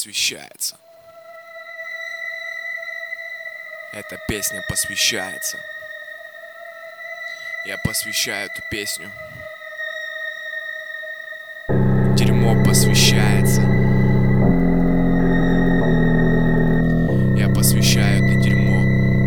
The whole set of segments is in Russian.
посвящается. Эта песня посвящается. Я посвящаю эту песню. Дерьмо посвящается. Я посвящаю это дерьмо.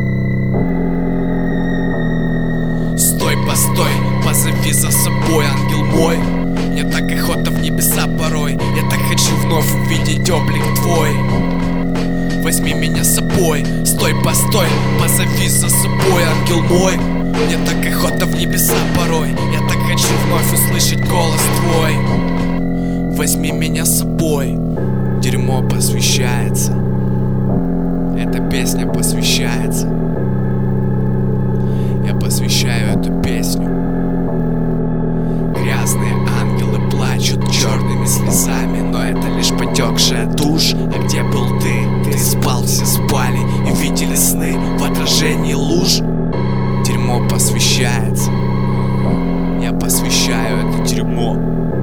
Стой, постой, позови за собой, ангел мой. Мне так охота в небеса порой. Я так хочу вновь увидеть облик твой. Возьми меня с собой. Стой, постой, позови за собой, ангел мой. Мне так охота в небеса порой. Я так хочу вновь услышать голос твой. Возьми меня с собой. Дерьмо посвящается. Эта песня посвящается. Я посвящаю эту песню. Грязные ангелы плачут черными слезами, но это лишь потекшая тушь. А где был ты? Ты спал, все спали и видели сны в отражении луж. Дерьмо посвящается. Я посвящаю это дерьмо.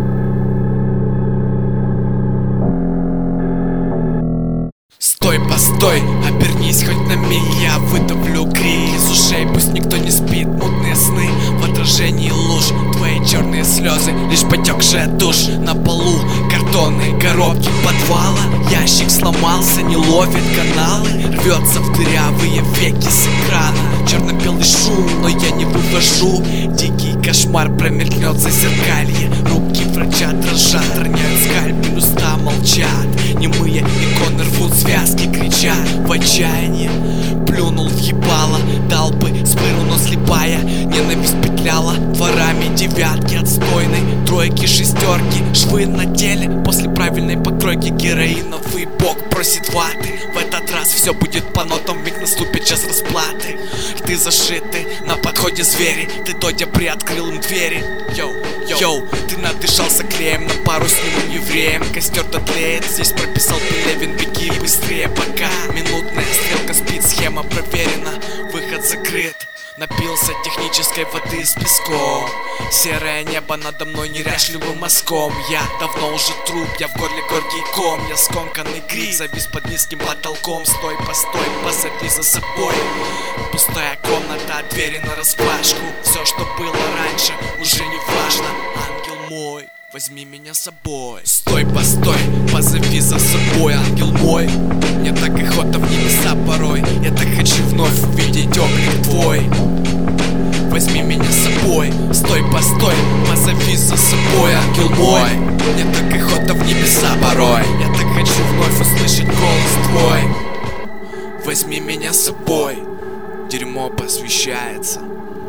Стой, постой, обернись хоть на миг. Я выдавлю крик из ушей. Пусть никто не спит, мутные сны в отражении луж. Твои черные слезы, лишь потекшая тушь. На полу картонные коробки подвала. Ящик сломался, не ловит каналы. Рвется в дырявые веки с экрана. Черно-белый шум, но я не вывожу. Дикий кошмар промелькнет за зеркалье. Руки врача дрожат, роняют скальпель, уста молчат. Немые иконы рвут связки, крича в отчаянии. Плюнул в ебало, дал бы спыру, но слепая ненависть петляла дворами девятки отстойной, тройки, шестерки, швы на теле после правильной покройки. Героиновый бог просит ваты. В этот раз все будет по нотам, ведь наступит час расплаты. Ты зашиты, на подходе звери. Ты додя приоткрыл им двери. Йоу, ты надышался клеем на пару с немым евреем. Костер дотлеет, здесь прописал Пелевин. Беги быстрее, пока минутная стрелка спит. Схема проверена, выход закрыт. Напился технической воды с песком. Серое небо надо мной неряшливым мазком. Я давно уже труп, я в горле горький ком. Я скомканный крик, завис под низким потолком. Стой, постой, позови за собой. Пустая комната, двери нараспашку. Все, что было раньше, уже не важно. Ангел мой, возьми меня с собой. Стой, постой, позови за собой, ангел мой. Мне так охота в небеса порой. Я так хочу вновь увидеть облик твой. Возьми меня с собой. Стой, постой, позови за собой, ангел мой. Мне так охота в небеса порой. Я так хочу вновь услышать голос твой. Возьми меня с собой. Дерьмо посвящается.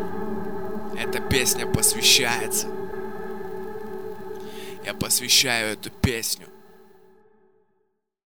Эта песня посвящается. Я посвящаю эту песню.